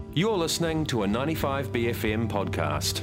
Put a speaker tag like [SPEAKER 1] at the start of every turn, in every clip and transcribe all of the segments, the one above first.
[SPEAKER 1] You're listening to a 95BFM podcast.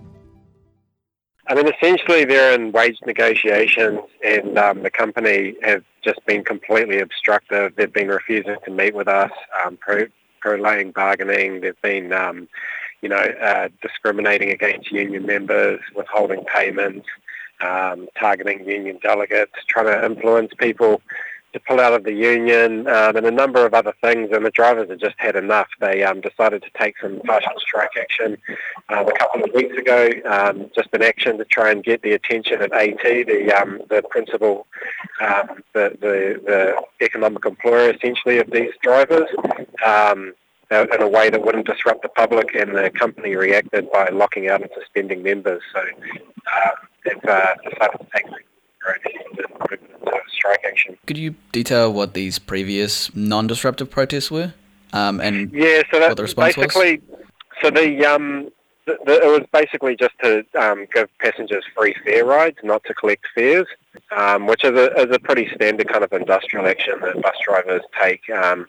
[SPEAKER 2] I mean, essentially they're in wage negotiations and the company have just been completely obstructive. They've been refusing to meet with us, prolaying bargaining. They've been, discriminating against union members, withholding payments, targeting union delegates, trying to influence people to pull out of the union, and a number of other things, and the drivers have just had enough. They decided to take some partial strike action a couple of weeks ago, just an action to try and get the attention of AT, the principal, the economic employer essentially of these drivers, in a way that wouldn't disrupt the public, and the company reacted by locking out and suspending members. So they've decided to take strike action.
[SPEAKER 3] Could you detail what these previous non-disruptive protests were, and
[SPEAKER 2] what
[SPEAKER 3] the response
[SPEAKER 2] basically
[SPEAKER 3] was?
[SPEAKER 2] So it was basically just to give passengers free fare rides, not to collect fares, which is a pretty standard kind of industrial action that bus drivers take.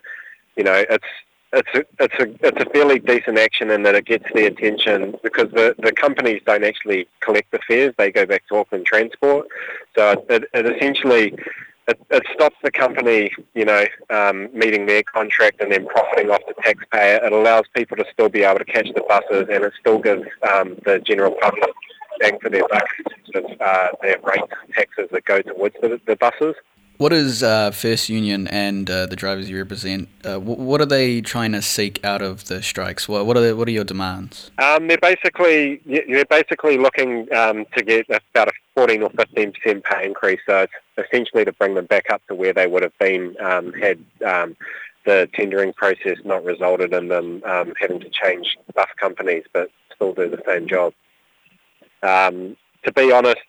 [SPEAKER 2] It's a fairly decent action in that it gets the attention because the companies don't actually collect the fares; they go back to Auckland Transport. So it essentially stops the company, meeting their contract and then profiting off the taxpayer. It allows people to still be able to catch the buses, and it still gives the general public bang for their buck in terms of their rates and taxes that go towards the buses.
[SPEAKER 3] What is First Union and the drivers you represent? What are they trying to seek out of the strikes? What are your demands?
[SPEAKER 2] They're basically looking to get about a 14 or 15% pay increase. So it's essentially to bring them back up to where they would have been had the tendering process not resulted in them having to change bus companies, but still do the same job. To be honest,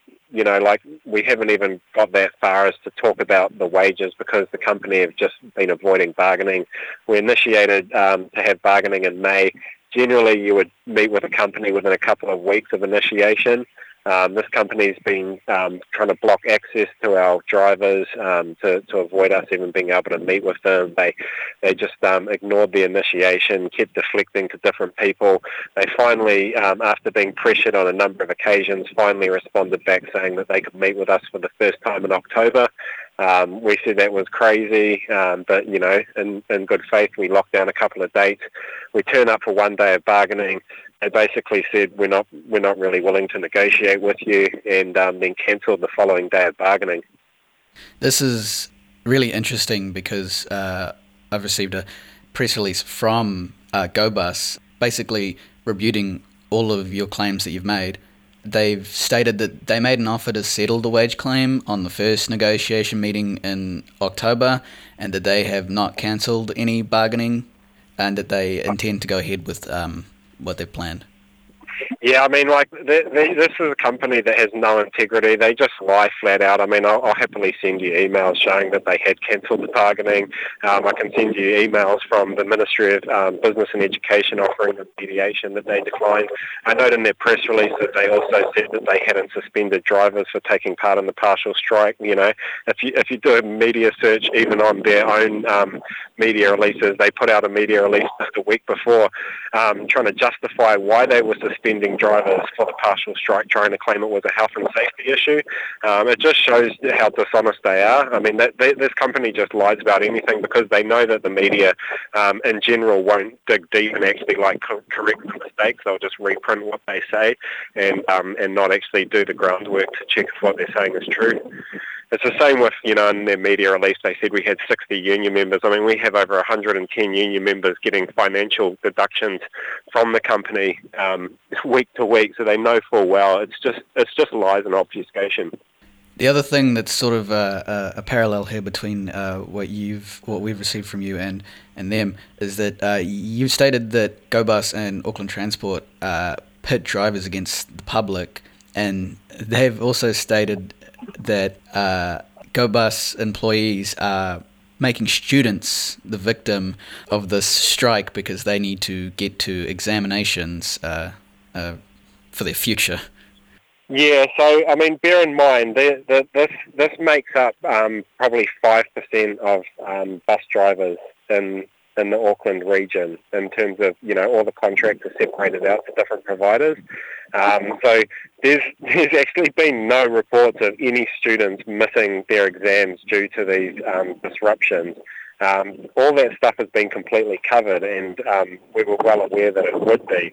[SPEAKER 2] we haven't even got that far as to talk about the wages because the company have just been avoiding bargaining. We initiated to have bargaining in May. Generally, you would meet with a company within a couple of weeks of initiation. This company's been trying to block access to our drivers to avoid us even being able to meet with them. They just ignored the initiation, kept deflecting to different people. They finally, after being pressured on a number of occasions, finally responded back saying that they could meet with us for the first time in October. We said that was crazy, but in good faith, we locked down a couple of dates. We turned up for one day of bargaining. They basically said we're not really willing to negotiate with you, and then cancelled the following day of bargaining.
[SPEAKER 3] This is really interesting because I've received a press release from GoBus basically rebuting all of your claims that you've made. They've stated that they made an offer to settle the wage claim on the first negotiation meeting in October, and that they have not cancelled any bargaining, and that they intend to go ahead with what they've planned.
[SPEAKER 2] Yeah, I mean, this is a company that has no integrity. They just lie flat out. I mean, I'll happily send you emails showing that they had cancelled the bargaining. I can send you emails from the Ministry of Business and Education offering the mediation that they declined. I note in their press release that they also said that they hadn't suspended drivers for taking part in the partial strike. If you do a media search, even on their own media releases, they put out a media release just a week before trying to justify why they were suspending drivers for the partial strike, trying to claim it was a health and safety issue. It just shows how dishonest they are. I mean, this company just lies about anything because they know that the media in general won't dig deep and actually correct the mistakes. They'll just reprint what they say and not actually do the groundwork to check if what they're saying is true. It's the same with, in their media release, they said we had 60 union members. I mean, we have over 110 union members getting financial deductions from the company week to week, so they know full well. It's just lies and obfuscation.
[SPEAKER 3] The other thing that's sort of a parallel here between what we've received from you and them is that you've stated that GoBus and Auckland Transport pit drivers against the public, and they've also stated that GoBus employees are making students the victim of this strike because they need to get to examinations for their future.
[SPEAKER 2] Yeah, so I mean, bear in mind this makes up probably 5% of bus drivers in in the Auckland region in terms of, all the contracts are separated out to different providers. So there's actually been no reports of any students missing their exams due to these disruptions. All that stuff has been completely covered, and we were well aware that it would be.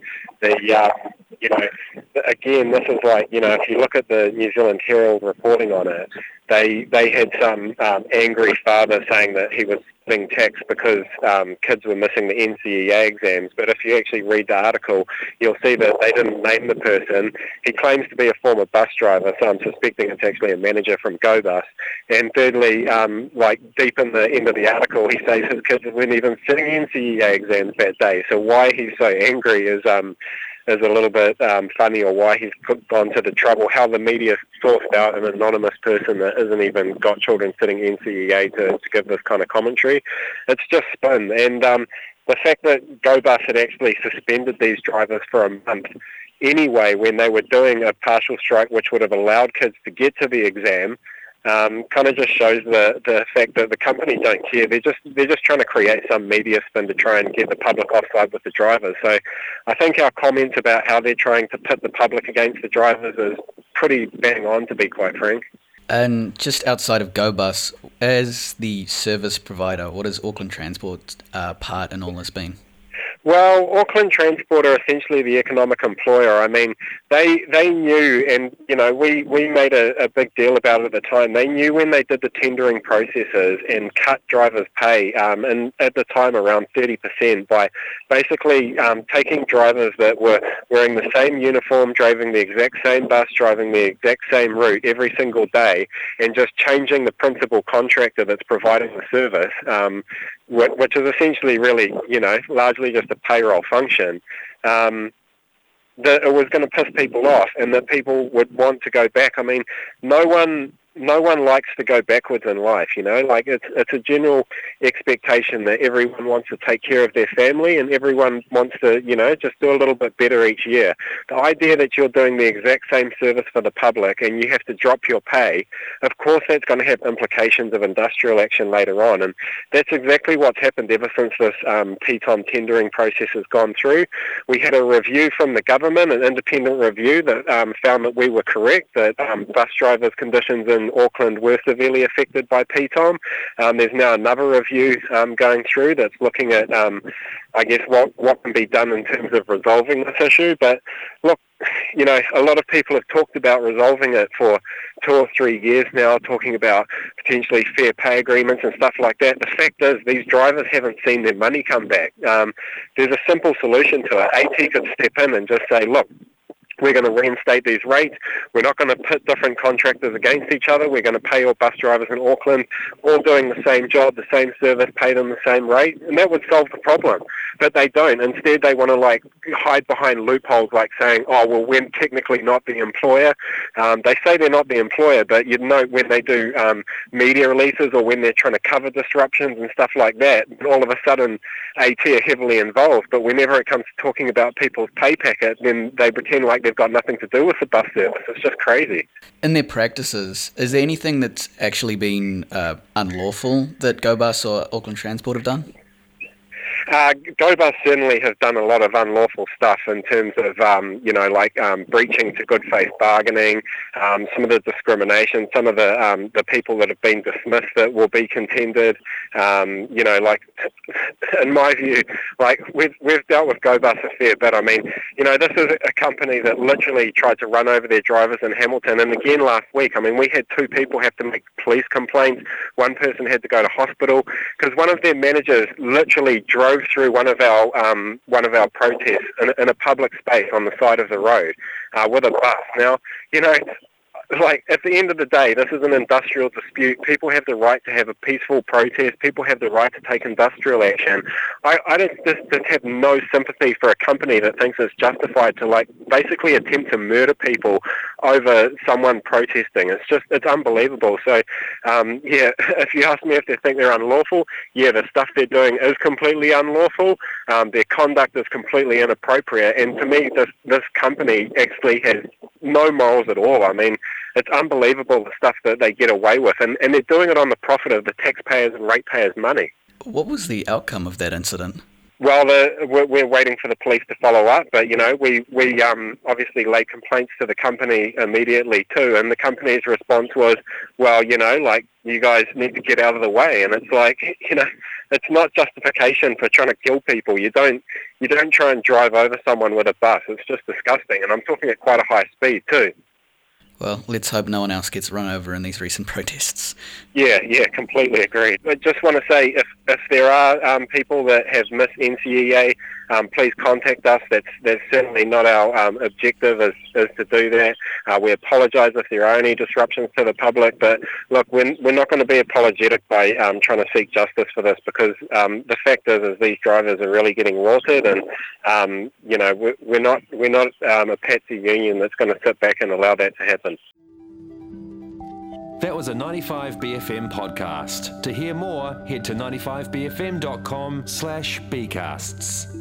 [SPEAKER 2] Again, this is like, if you look at the New Zealand Herald reporting on it, they had some angry father saying that he was being taxed because kids were missing the NCEA exams. But if you actually read the article, you'll see that they didn't name the person. He claims to be a former bus driver, so I'm suspecting it's actually a manager from GoBus. And thirdly, deep in the end of the article, he says his kids weren't even sitting NCEA exams that day. So why he's so angry is a little bit funny, or why he's gone to the trouble, how the media sourced out an anonymous person that isn't even got children sitting NCEA to give this kind of commentary. It's just spin. And the fact that GoBus had actually suspended these drivers for a month anyway when they were doing a partial strike which would have allowed kids to get to the exam, kind of just shows the fact that the company don't care. They're just trying to create some media spin to try and get the public offside with the drivers. So I think our comments about how they're trying to pit the public against the drivers is pretty bang on, to be quite frank.
[SPEAKER 3] And just outside of GoBus, as the service provider, what has Auckland Transport's part in all this been?
[SPEAKER 2] Well, Auckland Transport are essentially the economic employer. I mean, they knew, and we made a big deal about it at the time. They knew when they did the tendering processes and cut drivers' pay, and at the time around 30%, by basically taking drivers that were wearing the same uniform, driving the exact same bus, driving the exact same route every single day, and just changing the principal contractor that's providing the service, which is essentially really, largely just a payroll function, that it was going to piss people off and that people would want to go back. I mean, no one likes to go backwards in life, it's a general expectation that everyone wants to take care of their family and everyone wants to, just do a little bit better each year. The idea that you're doing the exact same service for the public and you have to drop your pay, of course that's going to have implications of industrial action later on, and that's exactly what's happened ever since this PTOM tendering process has gone through. We had a review from the government, an independent review that found that we were correct, that bus drivers' conditions in Auckland were severely affected by PTOM. There's now another review going through that's looking at, what can be done in terms of resolving this issue. But look, a lot of people have talked about resolving it for 2 or 3 years now, talking about potentially fair pay agreements and stuff like that. The fact is, these drivers haven't seen their money come back. There's a simple solution to it. AT could step in and just say, look, we're going to reinstate these rates. We're not going to pit different contractors against each other. We're going to pay all bus drivers in Auckland, all doing the same job, the same service, paid on the same rate, and that would solve the problem. But they don't. Instead, they want to hide behind loopholes, like saying, "Oh, well, we're technically not the employer." They say they're not the employer, but when they do media releases or when they're trying to cover disruptions and stuff like that, all of a sudden AT are heavily involved. But whenever it comes to talking about people's pay packet, then they pretend like they've got nothing to do with the bus service. It's just crazy.
[SPEAKER 3] In their practices, is there anything that's actually been unlawful that GoBus or Auckland Transport have done?
[SPEAKER 2] GoBus certainly have done a lot of unlawful stuff in terms of, breaching to good faith bargaining, some of the discrimination, some of the people that have been dismissed that will be contended. In my view, we've dealt with GoBus a fair bit. I mean, this is a company that literally tried to run over their drivers in Hamilton. And again, last week, I mean, we had 2 people have to make police complaints. One person had to go to hospital because one of their managers literally drove through one of our protests in a public space on the side of the road with a bus. Now, at the end of the day, this is an industrial dispute. People have the right to have a peaceful protest. People have the right to take industrial action. I just have no sympathy for a company that thinks it's justified to basically attempt to murder people over someone protesting. It's unbelievable. So, if you ask me if they think they're unlawful, the stuff they're doing is completely unlawful. Their conduct is completely inappropriate. And to me, this company actually has no morals at all. I mean, it's unbelievable the stuff that they get away with, and they're doing it on the profit of the taxpayers and ratepayers' money.
[SPEAKER 3] What was the outcome of that incident?
[SPEAKER 2] Well, we're waiting for the police to follow up, but we obviously laid complaints to the company immediately too, and the company's response was, well, you guys need to get out of the way, and it's like, it's not justification for trying to kill people. You don't try and drive over someone with a bus. It's just disgusting, and I'm talking at quite a high speed too.
[SPEAKER 3] Well, let's hope no one else gets run over in these recent protests.
[SPEAKER 2] Yeah, completely agreed. I just want to say, if there are people that have missed NCEA, please contact us. That's certainly not our objective is to do that. We apologise if there are any disruptions to the public, but look, we're not going to be apologetic by trying to seek justice for this, because the fact is these drivers are really getting rorted, and we're not a patsy union that's going to sit back and allow that to happen.
[SPEAKER 1] That was a 95BFM podcast. To hear more, head to 95bfm.com/bcasts.